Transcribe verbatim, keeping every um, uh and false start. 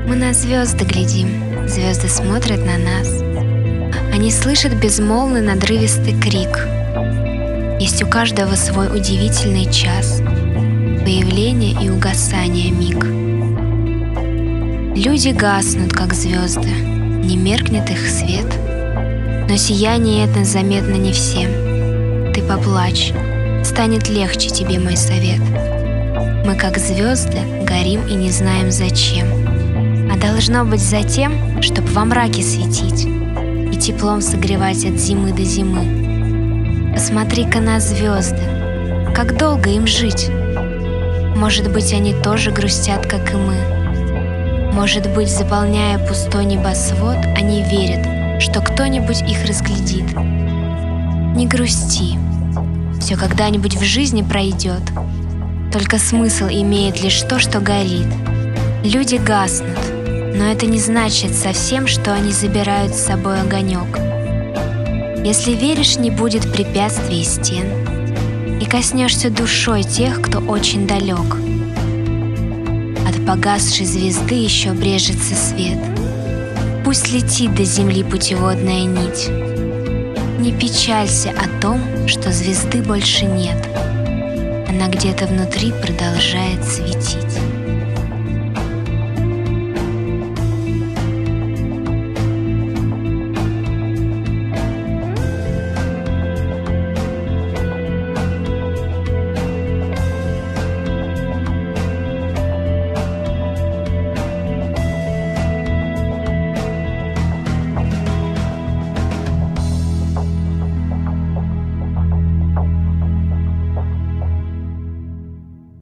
Мы на звезды глядим, звезды смотрят на нас. Они слышат безмолвный надрывистый крик. Есть у каждого свой удивительный час, появление и угасание миг. Люди гаснут, как звезды, не меркнет их свет, но сияние это заметно не всем. Ты поплачь, станет легче тебе мой совет. Мы, как звезды, горим и не знаем зачем, а должно быть за тем, чтоб во мраке светить и теплом согревать от зимы до зимы. Посмотри-ка на звезды, как долго им жить. Может быть, они тоже грустят, как и мы. Может быть, заполняя пустой небосвод, они верят, что кто-нибудь их разглядит. Не грусти, все когда-нибудь в жизни пройдет. Только смысл имеет лишь то, что горит. Люди гаснут, но это не значит совсем, что они забирают с собой огонек. Если веришь, не будет препятствий и стен, и коснешься душой тех, кто очень далек. От погасшей звезды еще брежется свет. Пусть летит до земли путеводная нить. Не печалься о том, что звезды больше нет. Она где-то внутри продолжает светить.